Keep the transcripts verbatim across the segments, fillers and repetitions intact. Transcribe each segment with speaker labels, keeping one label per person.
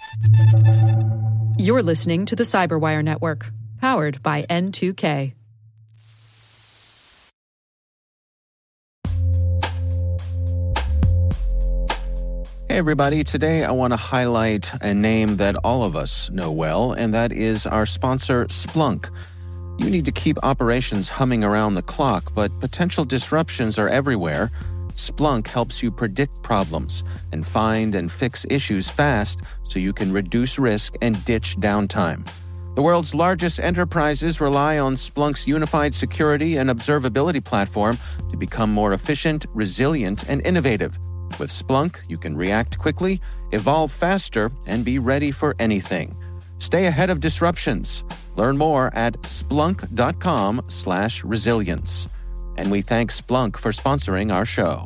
Speaker 1: You're listening to the Cyberwire Network, powered by N two K.
Speaker 2: Hey everybody, today I want to highlight a name that all of us know well, and that is our sponsor, Splunk. You need to keep operations humming around the clock, but potential disruptions are everywhere. Splunk helps you predict problems and find and fix issues fast so you can reduce risk and ditch downtime. The world's largest enterprises rely on Splunk's unified security and observability platform to become more efficient, resilient, and innovative. With Splunk, you can react quickly, evolve faster, and be ready for anything. Stay ahead of disruptions. Learn more at splunk.com slash resilience. And we thank Splunk for sponsoring our show.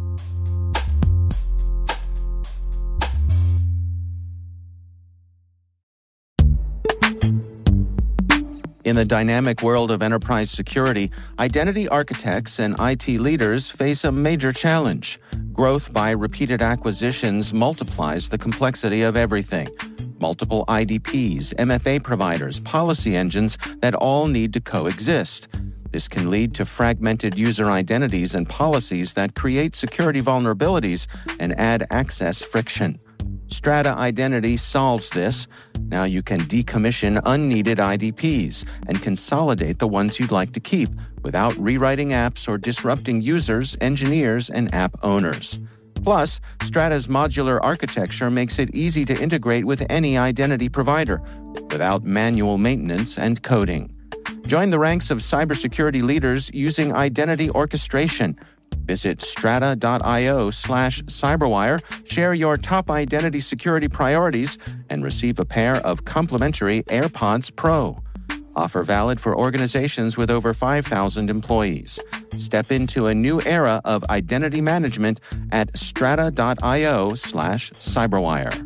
Speaker 2: In the dynamic world of enterprise security, identity architects and I T leaders face a major challenge. Growth by repeated acquisitions multiplies the complexity of everything. Multiple I D Ps, M F A providers, policy engines that all need to coexist. This can lead to fragmented user identities and policies that create security vulnerabilities and add access friction. Strata Identity solves this. Now you can decommission unneeded I D Ps and consolidate the ones you'd like to keep without rewriting apps or disrupting users, engineers, and app owners. Plus, Strata's modular architecture makes it easy to integrate with any identity provider without manual maintenance and coding. Join the ranks of cybersecurity leaders using identity orchestration. Visit strata.io slash cyberwire, share your top identity security priorities, and receive a pair of complimentary AirPods Pro. Offer valid for organizations with over five thousand employees. Step into a new era of identity management at strata.io slash cyberwire.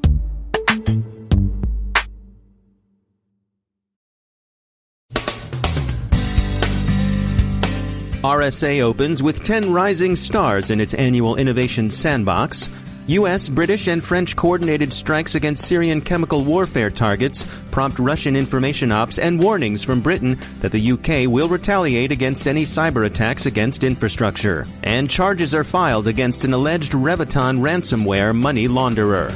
Speaker 3: R S A opens with ten rising stars in its annual Innovation Sandbox. U S, British, and French coordinated strikes against Syrian chemical warfare targets prompt Russian information ops and warnings from Britain that the U K will retaliate against any cyber attacks against infrastructure. And charges are filed against an alleged Reviton ransomware money launderer.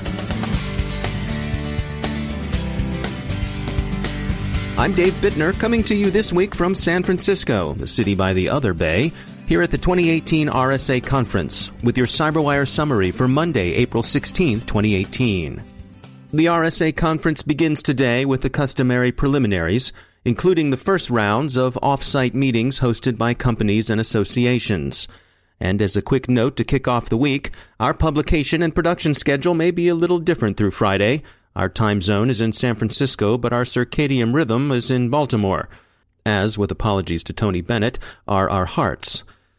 Speaker 3: I'm Dave Bittner, coming to you this week from San Francisco, the city by the other bay, here at the twenty eighteen R S A Conference, with your CyberWire summary for Monday, April sixteenth, twenty eighteen. The R S A Conference begins today with the customary preliminaries, including the first rounds of off-site meetings hosted by companies and associations. And as a quick note to kick off the week, our publication and production schedule may be a little different through Friday. Our time zone is in San Francisco, but our circadian rhythm is in Baltimore, as, with apologies to Tony Bennett, are our hearts.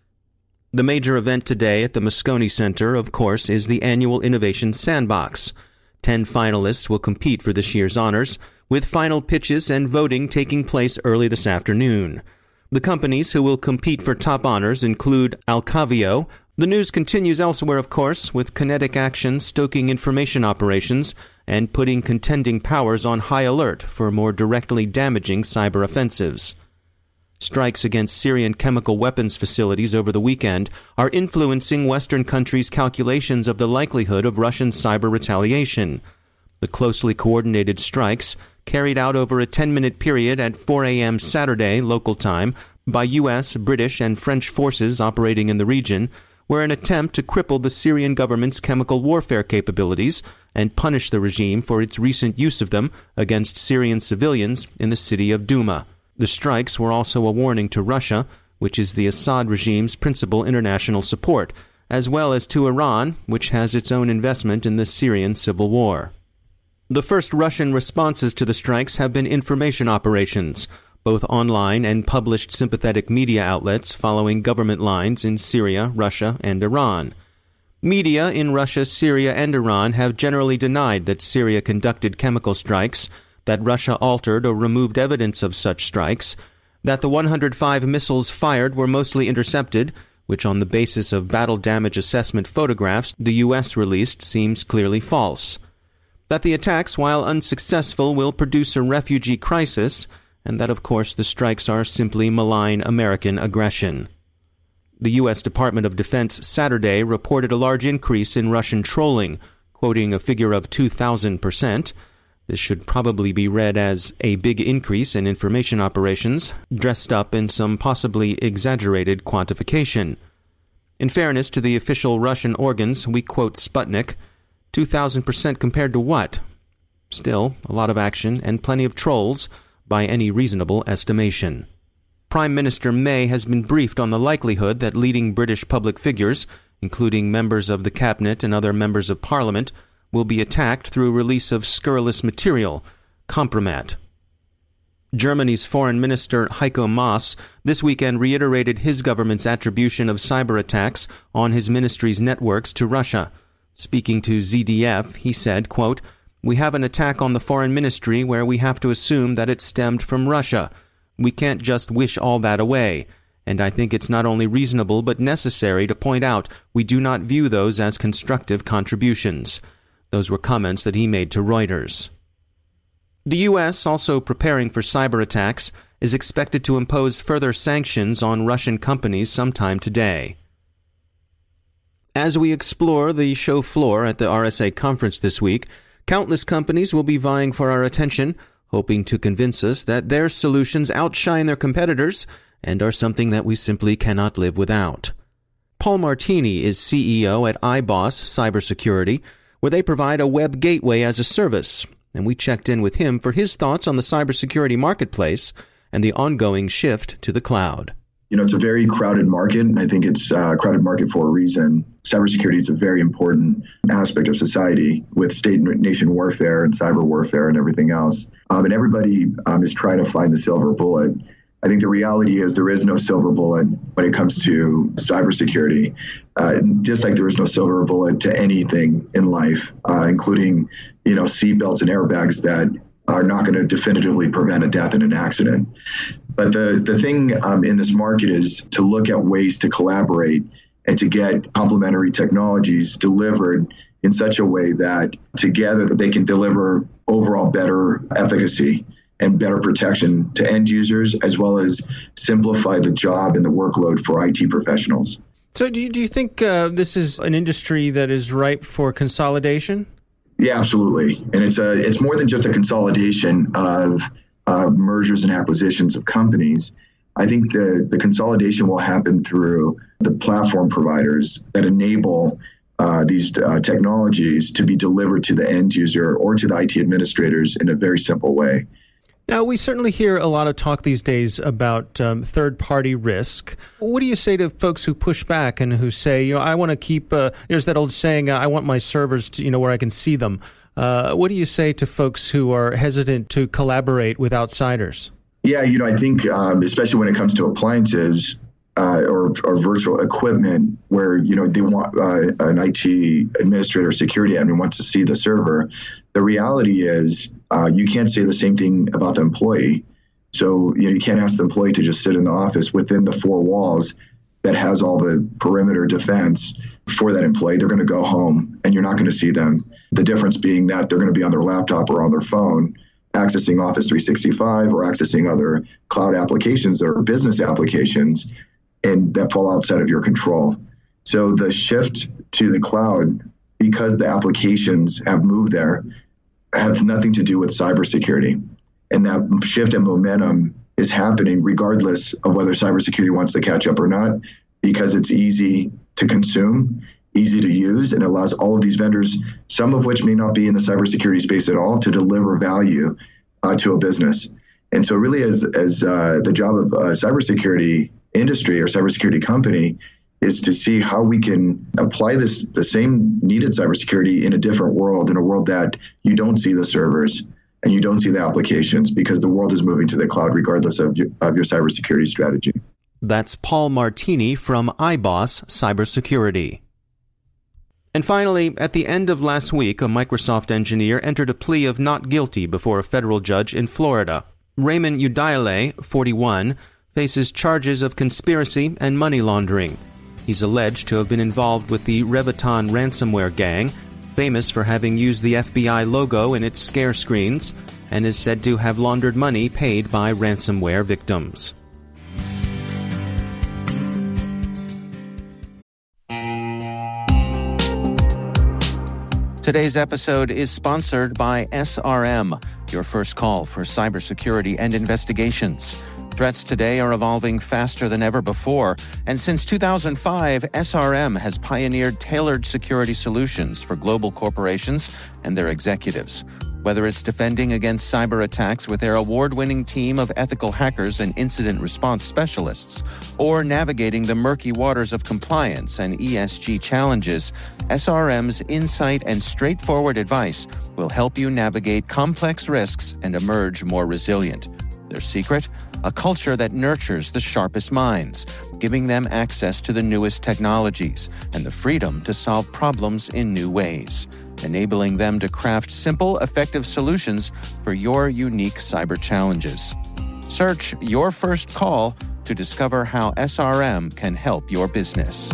Speaker 3: The major event today at the Moscone Center, of course, is the annual Innovation Sandbox. Ten finalists will compete for this year's honors, with final pitches and voting taking place early this afternoon. The companies who will compete for top honors include Alcavio. The news continues elsewhere, of course, with Kinetic Action stoking information operations and putting contending powers on high alert for more directly damaging cyber offensives. Strikes against Syrian chemical weapons facilities over the weekend are influencing Western countries' calculations of the likelihood of Russian cyber retaliation. The closely coordinated strikes, carried out over a ten-minute period at four a.m. Saturday local time by U S, British, and French forces operating in the region, were an attempt to cripple the Syrian government's chemical warfare capabilities and punish the regime for its recent use of them against Syrian civilians in the city of Douma. The strikes were also a warning to Russia, which is the Assad regime's principal international support, as well as to Iran, which has its own investment in the Syrian civil war. The first Russian responses to the strikes have been information operations, both online and published sympathetic media outlets following government lines in Syria, Russia, and Iran. Media in Russia, Syria, and Iran have generally denied that Syria conducted chemical strikes, that Russia altered or removed evidence of such strikes, that the one hundred five missiles fired were mostly intercepted, which on the basis of battle damage assessment photographs the U S released seems clearly false. that the attacks, while unsuccessful, will produce a refugee crisis, and that, of course, the strikes are simply malign American aggression. The U S Department of Defense Saturday reported a large increase in Russian trolling, quoting a figure of two thousand percent. This should probably be read as a big increase in information operations, dressed up in some possibly exaggerated quantification. In fairness to the official Russian organs, we quote Sputnik, two thousand percent compared to what? Still, a lot of action and plenty of trolls, by any reasonable estimation. Prime Minister May has been briefed on the likelihood that leading British public figures, including members of the cabinet and other members of parliament, will be attacked through release of scurrilous material, compromat. Germany's Foreign Minister Heiko Maas this weekend reiterated his government's attribution of cyber attacks on his ministry's networks to Russia. Speaking to Z D F, he said, quote, "We have an attack on the foreign ministry where we have to assume that it stemmed from Russia. We can't just wish all that away. And I think it's not only reasonable but necessary to point out we do not view those as constructive contributions." Those were comments that he made to Reuters. The U S, also preparing for cyber attacks, is expected to impose further sanctions on Russian companies sometime today. As we explore the show floor at the R S A conference this week, countless companies will be vying for our attention, hoping to convince us that their solutions outshine their competitors and are something that we simply cannot live without. Paul Martini is C E O at iBoss Cybersecurity, where they provide a web gateway as a service, and we checked in with him for his thoughts on the cybersecurity marketplace and the ongoing shift to the cloud.
Speaker 4: You know, it's a very crowded market, and I think it's a crowded market for a reason. Cybersecurity is a very important aspect of society with state and nation warfare and cyber warfare and everything else. Um, and everybody um, is trying to find the silver bullet. I think the reality is there is no silver bullet when it comes to cybersecurity, uh, just like there is no silver bullet to anything in life, uh, including, you know, seatbelts and airbags that are not going to definitively prevent a death in an accident. But the, the thing um, in this market is to look at ways to collaborate and to get complementary technologies delivered in such a way that together that they can deliver overall better efficacy and better protection to end users, as well as simplify the job and the workload for I T professionals.
Speaker 3: So do you, do you think uh, this is an industry that is ripe for consolidation?
Speaker 4: Yeah, absolutely. And it's a it's more than just a consolidation of uh, mergers and acquisitions of companies. I think the, the consolidation will happen through the platform providers that enable uh, these uh, technologies to be delivered to the end user or to the I T administrators in a very simple way.
Speaker 3: Now, we certainly hear a lot of talk these days about um, third-party risk. What do you say to folks who push back and who say, you know, I want to keep, uh, there's that old saying, uh, I want my servers to, you know, where I can see them. Uh, what do you say to folks who are hesitant to collaborate with outsiders?
Speaker 4: Yeah, you know, I think um, especially when it comes to appliances uh, or, or virtual equipment where, you know, they want uh, an I T administrator or security admin wants to see the server. The reality is uh, you can't say the same thing about the employee. So, you know, you can't ask the employee to just sit in the office within the four walls that has all the perimeter defense for that employee. They're going to go home and you're not going to see them. The difference being that they're going to be on their laptop or on their phone accessing Office three sixty-five or accessing other cloud applications or business applications and that fall outside of your control. So the shift to the cloud, because the applications have moved there, have nothing to do with cybersecurity. And that shift in momentum is happening regardless of whether cybersecurity wants to catch up or not, because it's easy to consume, easy to use, and allows all of these vendors, some of which may not be in the cybersecurity space at all, to deliver value uh, to a business. And so really as, as uh, the job of a cybersecurity industry or cybersecurity company is to see how we can apply this the same needed cybersecurity in a different world, in a world that you don't see the servers and you don't see the applications, because the world is moving to the cloud regardless of your, of your cybersecurity strategy.
Speaker 3: That's Paul Martini from iBoss Cybersecurity. And finally, at the end of last week, a Microsoft engineer entered a plea of not guilty before a federal judge in Florida. Raymond Udayale, forty-one, faces charges of conspiracy and money laundering. He's alleged to have been involved with the Reviton ransomware gang, famous for having used the F B I logo in its scare screens, and is said to have laundered money paid by ransomware victims.
Speaker 2: Today's episode is sponsored by S R M, your first call for cybersecurity and investigations. Threats today are evolving faster than ever before, and since two thousand five, S R M has pioneered tailored security solutions for global corporations and their executives. Whether it's defending against cyber attacks with their award-winning team of ethical hackers and incident response specialists, or navigating the murky waters of compliance and E S G challenges, S R M's insight and straightforward advice will help you navigate complex risks and emerge more resilient. Their secret? A culture that nurtures the sharpest minds, giving them access to the newest technologies and the freedom to solve problems in new ways, enabling them to craft simple, effective solutions for your unique cyber challenges. Search Your First Call to discover how S R M can help your business.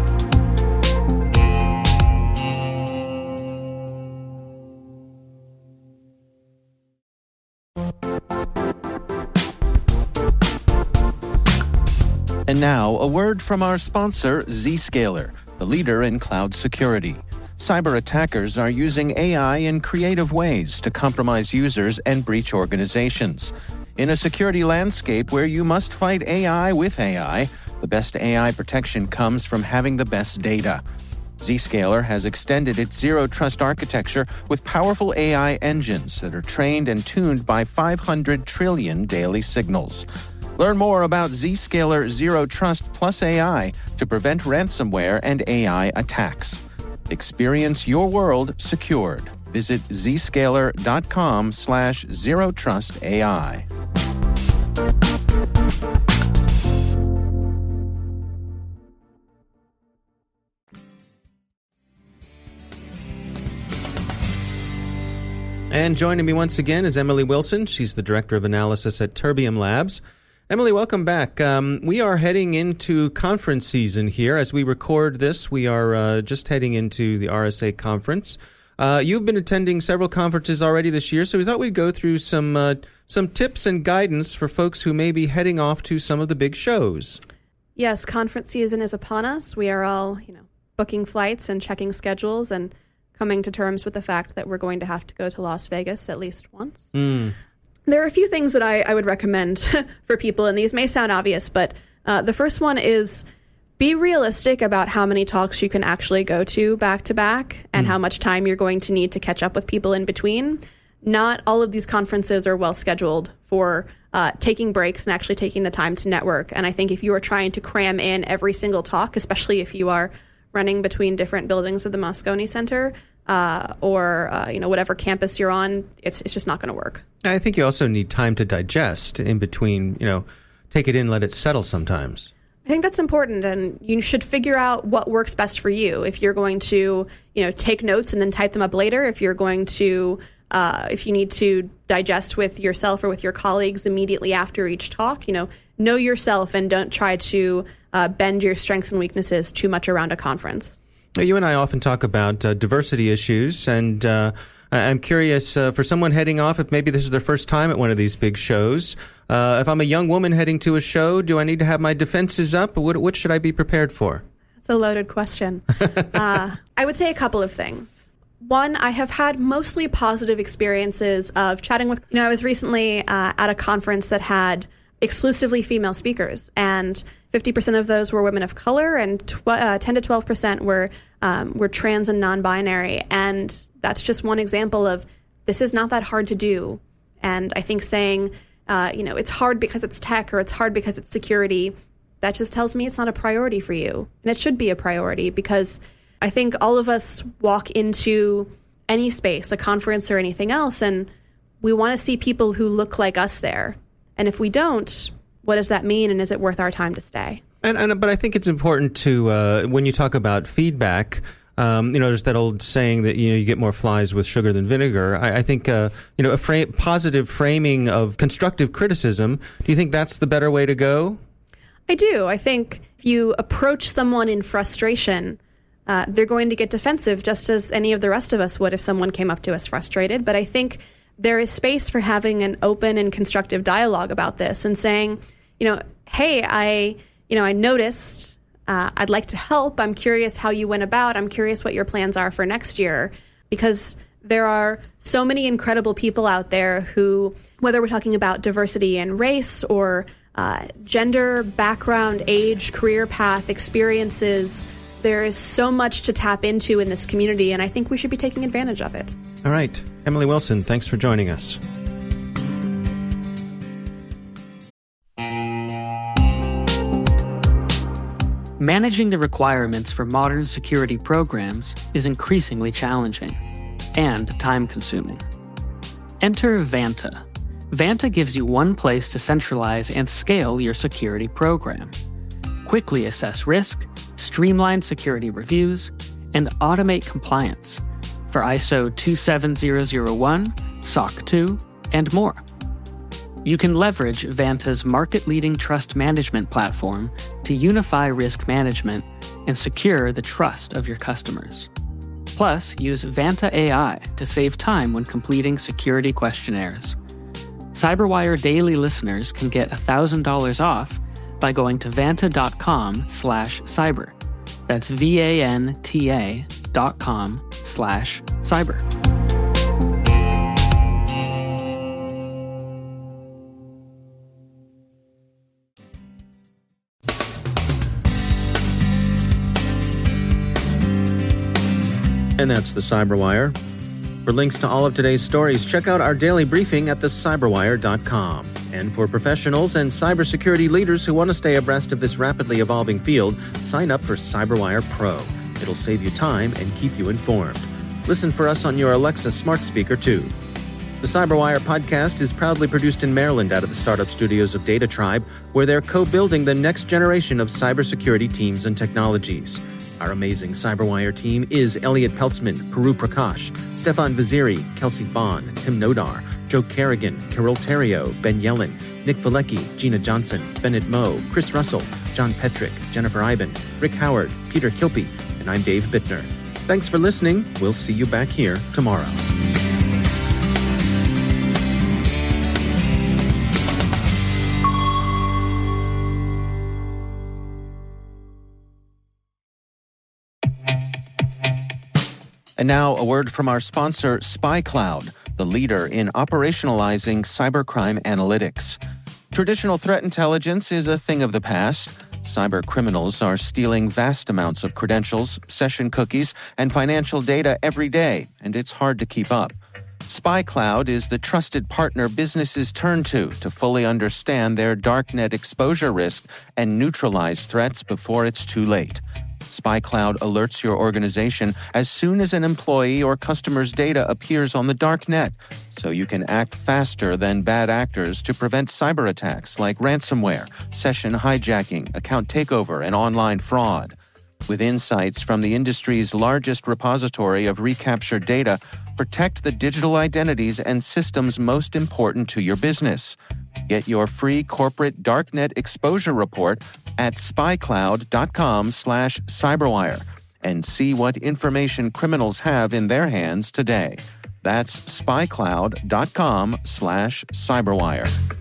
Speaker 2: And now, a word from our sponsor, Zscaler, the leader in cloud security. Cyber attackers are using A I in creative ways to compromise users and breach organizations. In a security landscape where you must fight A I with A I, the best A I protection comes from having the best data. Zscaler has extended its Zero Trust architecture with powerful A I engines that are trained and tuned by five hundred trillion daily signals. Learn more about Zscaler Zero Trust Plus A I to prevent ransomware and A I attacks. Experience your world secured. Visit zscaler.com slash zero trust AI.
Speaker 3: And joining me once again is Emily Wilson. She's the Director of Analysis at Terbium Labs. Emily, welcome back. Um, we are heading into conference season here. As we record this, we are uh, just heading into the R S A conference. Uh, you've been attending several conferences already this year, so we thought we'd go through some uh, some tips and guidance for folks who may be heading off to some of the big shows.
Speaker 5: Yes, conference season is upon us. We are all, you know, booking flights and checking schedules and coming to terms with the fact that we're going to have to go to Las Vegas at least once.
Speaker 3: Mm.
Speaker 5: There are a few things that I, I would recommend for people, and these may sound obvious, but uh, the first one is be realistic about how many talks you can actually go to back to back and mm. how much time you're going to need to catch up with people in between. Not all of these conferences are well scheduled for uh, taking breaks and actually taking the time to network. And I think if you are trying to cram in every single talk, especially if you are running between different buildings of the Moscone Center, Uh, or, uh, you know, whatever campus you're on, it's it's just not going to work.
Speaker 3: I think you also need time to digest in between, you know, take it in, let it settle sometimes.
Speaker 5: I think that's important, and you should figure out what works best for you. If you're going to, you know, take notes and then type them up later, if you're going to, uh, if you need to digest with yourself or with your colleagues immediately after each talk, you know, know yourself and don't try to uh, bend your strengths and weaknesses too much around a conference.
Speaker 3: You and I often talk about uh, diversity issues, and uh, I'm curious, uh, for someone heading off, if maybe this is their first time at one of these big shows, uh, if I'm a young woman heading to a show, do I need to have my defenses up? What, what should I be prepared for?
Speaker 5: That's a loaded question. uh, I would say a couple of things. One, I have had mostly positive experiences of chatting with, you know, I was recently uh, at a conference that had exclusively female speakers, and fifty percent of those were women of color, and tw- uh, ten to twelve percent were um, were trans and non-binary. And that's just one example of this is not that hard to do. And I think saying, uh, you know, it's hard because it's tech or it's hard because it's security, that just tells me it's not a priority for you. And it should be a priority, because I think all of us walk into any space, a conference or anything else, and we want to see people who look like us there. And if we don't, what does that mean, and is it worth our time to stay?
Speaker 3: And, and but I think it's important to, uh, when you talk about feedback, um, you know, there's that old saying that, you know, you get more flies with sugar than vinegar. I, I think, uh, you know, a fra- positive framing of constructive criticism, do you think that's the better way to go?
Speaker 5: I do. I think if you approach someone in frustration, uh, they're going to get defensive just as any of the rest of us would if someone came up to us frustrated. But I think there is space for having an open and constructive dialogue about this and saying, you know, hey, I, you know, I noticed, uh, I'd like to help. I'm curious how you went about. I'm curious what your plans are for next year, because there are so many incredible people out there who, whether we're talking about diversity and race or uh, gender, background, age, career path, experiences, there is so much to tap into in this community, and I think we should be taking advantage of it.
Speaker 3: All right. Emily Wilson, thanks for joining us.
Speaker 6: Managing the requirements for modern security programs is increasingly challenging and time-consuming. Enter Vanta. Vanta gives you one place to centralize and scale your security program. Quickly assess risk, streamline security reviews, and automate compliance for I S O two seven zero zero one, S O C two, and more. You can leverage Vanta's market-leading trust management platform to unify risk management and secure the trust of your customers. Plus, use Vanta A I to save time when completing security questionnaires. CyberWire Daily listeners can get one thousand dollars off by going to vanta.com slash cyber. That's V-A-N-T-A dot com slash cyber.
Speaker 2: And that's the CyberWire. For links to all of today's stories, check out our daily briefing at the cyberwire dot com. And for professionals and cybersecurity leaders who want to stay abreast of this rapidly evolving field, sign up for CyberWire Pro. It'll save you time and keep you informed. Listen for us on your Alexa smart speaker, too. The CyberWire podcast is proudly produced in Maryland out of the startup studios of Data Tribe, where they're co-building the next generation of cybersecurity teams and technologies. Our amazing CyberWire team is Elliot Peltzman, Puru Prakash, Stefan Vaziri, Kelsey Bond, Tim Nodar, Joe Kerrigan, Carol Terrio, Ben Yellen, Nick Valecki, Gina Johnson, Bennett Moe, Chris Russell, John Petrick, Jennifer Iben, Rick Howard, Peter Kilpie, and I'm Dave Bittner. Thanks for listening. We'll see you back here tomorrow. And now a word from our sponsor, SpyCloud, the leader in operationalizing cybercrime analytics. Traditional threat intelligence is a thing of the past. Cyber criminals are stealing vast amounts of credentials, session cookies, and financial data every day, and it's hard to keep up. SpyCloud is the trusted partner businesses turn to to fully understand their darknet exposure risk and neutralize threats before it's too late. SpyCloud alerts your organization as soon as an employee or customer's data appears on the dark net, so you can act faster than bad actors to prevent cyber attacks like ransomware, session hijacking, account takeover, and online fraud. With insights from the industry's largest repository of recaptured data, protect the digital identities and systems most important to your business. Get your free corporate darknet exposure report at spycloud.com slash cyberwire and see what information criminals have in their hands today. That's spycloud.com slash cyberwire.